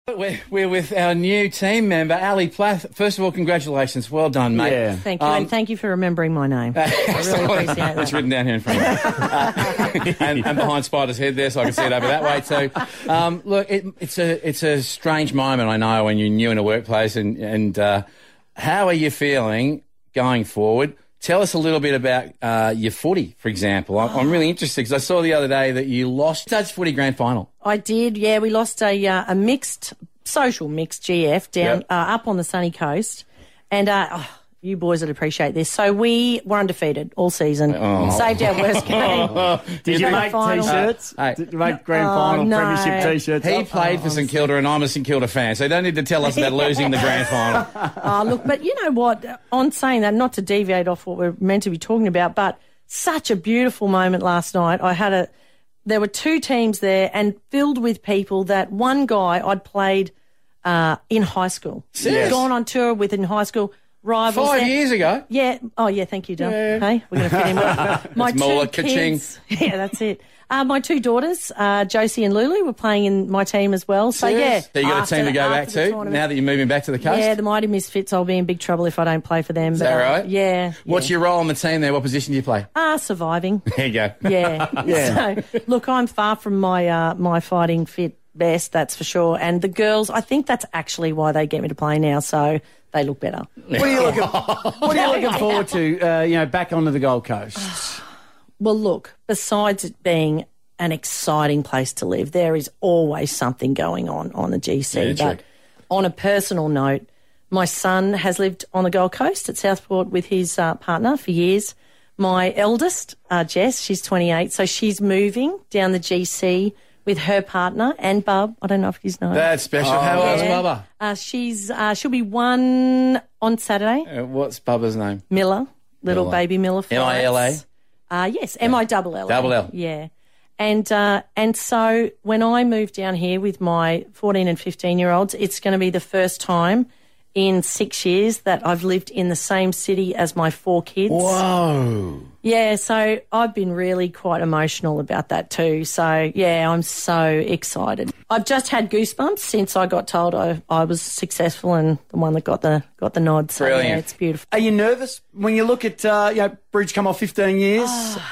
We're with our new team member, Ali Plath. First of all, congratulations. Well done, mate. Yeah. Thank you, and thank you for remembering my name. I really appreciate that. It's written down here in front of me. And behind Spider's head there, so I can see it over that way too. Look, it's a strange moment, I know, when you're new in a workplace. And how are you feeling going forward? Tell us a little bit about your footy, for example. I'm really interested because I saw the other day that you lost Touch Footy Grand Final. I did, yeah. We lost a social mixed GF down up on the sunny coast. And you boys would appreciate this. So we were undefeated all season. Saved our worst game. Did you make T-shirts? Did you make Grand Final Premiership T-shirts? He played for St Kilda and I'm a St Kilda fan, so you don't need to tell us about losing the Grand Final. Look, but you know what? On saying that, not to deviate off what we're meant to be talking about, but such a beautiful moment last night. There were two teams there and filled with people that one guy I'd played in high school. Yes. Gone on tour with in high school. Rivals 5 years ago. Yeah. Oh, yeah, thank you, Dale. Yeah. Hey, we're going to fit in with my Mola, two kids. Yeah, that's it. My two daughters, Josie and Lulu, were playing in my team as well. So, yeah. So you got a team to go back to now that you're moving back to the coast? Yeah, the Mighty Misfits. I'll be in big trouble if I don't play for them. Is that right? Yeah. What's your role on the team there? What position do you play? Surviving. There you go. Yeah. So, look, I'm far from my fighting fit best, that's for sure. And the girls, I think that's actually why they get me to play now, so they look better. What are you looking forward to, back onto the Gold Coast? Well, look, besides it being an exciting place to live, there is always something going on the GC. Yeah, but on a personal note, my son has lived on the Gold Coast at Southport with his partner for years. My eldest, Jess, she's 28, so she's moving down the GC with her partner and Bub. I don't know if you know. That's special. How old's Bubba? She'll be 1 on Saturday. What's Bubba's name? Miller, little baby Miller. Mila? Yes, Mill. Double L. Yeah. And so when I moved down here with my 14 and 15-year-olds, it's going to be the first time in 6 years that I've lived in the same city as my 4 kids. Whoa. Yeah, so I've been really quite emotional about that too. So, yeah, I'm so excited. I've just had goosebumps since I got told I was successful and the one that got the nod. So, brilliant. Yeah, it's beautiful. Are you nervous when you look at, Bridge come off 15 years,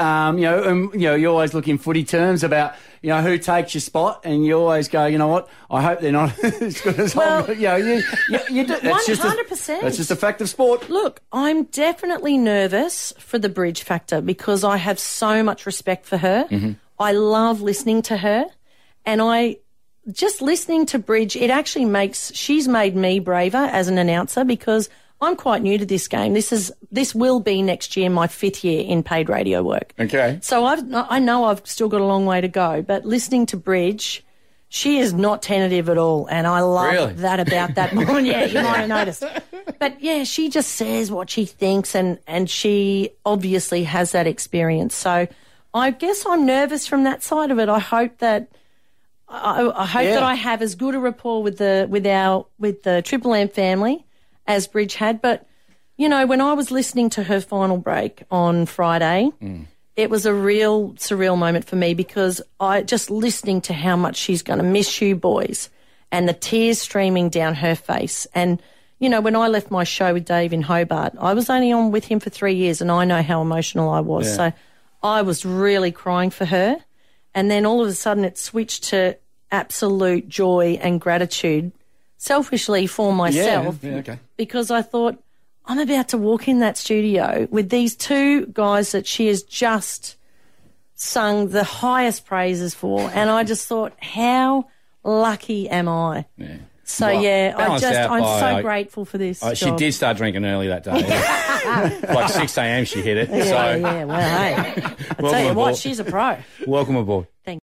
you always look in footy terms about, who takes your spot and you always go, you know what, I hope they're not as good as well, you do. 100%. That's just a fact of sport. Look, I'm definitely nervous for the Bridge factor because I have so much respect for her. Mm-hmm. I love listening to her and just listening to Bridge, she's made me braver as an announcer because I'm quite new to this game. This will be next year my 5th year in paid radio work. Okay. So I know I've still got a long way to go, but listening to Bridge, she is not tentative at all, and I love that about that woman. Yeah, you might have noticed. But yeah, she just says what she thinks, and she obviously has that experience. So I guess I'm nervous from that side of it. I hope that that I have as good a rapport with the Triple M family as Bridge had. But, when I was listening to her final break on Friday, it was a real surreal moment for me because just listening to how much she's going to miss you boys and the tears streaming down her face. And, when I left my show with Dave in Hobart, I was only on with him for 3 years and I know how emotional I was. Yeah. So I was really crying for her. And then all of a sudden it switched to absolute joy and gratitude selfishly for myself because I thought I'm about to walk in that studio with these two guys that she has just sung the highest praises for, and I just thought, how lucky am I? Yeah. So I'm so grateful for this. She did start drinking early that day. Like 6 a.m. she hit it. Yeah, well, hey, I tell you what, she's a pro. Welcome aboard. Thank you.